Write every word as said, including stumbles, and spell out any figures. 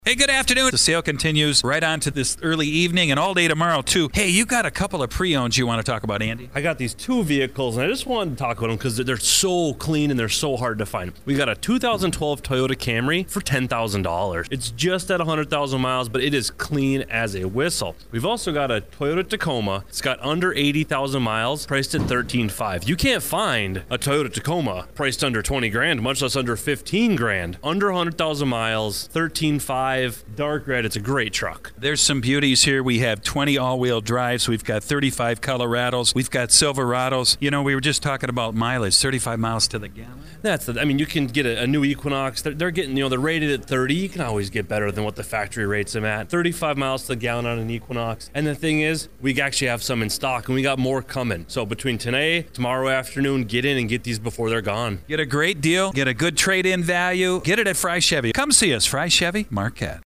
Hey, good afternoon. The sale continues right on to this early evening and all day tomorrow, too. Hey, you got a couple of pre-owns you want to talk about, Andy? I got these two vehicles, and I just wanted to talk about them because they're so clean and they're so hard to find. We got a two thousand twelve Toyota Camry for ten thousand dollars. It's just at one hundred thousand miles, but it is clean as a whistle. We've also got a Toyota Tacoma. It's got under eighty thousand miles, priced at thirteen five. You can't find a Toyota Tacoma priced under twenty grand, much less under fifteen grand. Under one hundred thousand miles, thirteen five. Dark red. It's a great truck. There's some beauties here. We have twenty all-wheel drives. We've got thirty-five Colorados. We've got Silverados. You know, we were just talking about mileage, thirty-five miles to the gallon. That's the, I mean, you can get a, a new Equinox. They're, they're getting, you know, they're rated at thirty. You can always get better than what the factory rates them at. thirty-five miles to the gallon on an Equinox. And the thing is, we actually have some in stock, and we got more coming. So between today, tomorrow afternoon, get in and get these before they're gone. Get a great deal. Get a good trade-in value. Get it at Fry Chevy. Come see us, Fry Chevy, Marquette.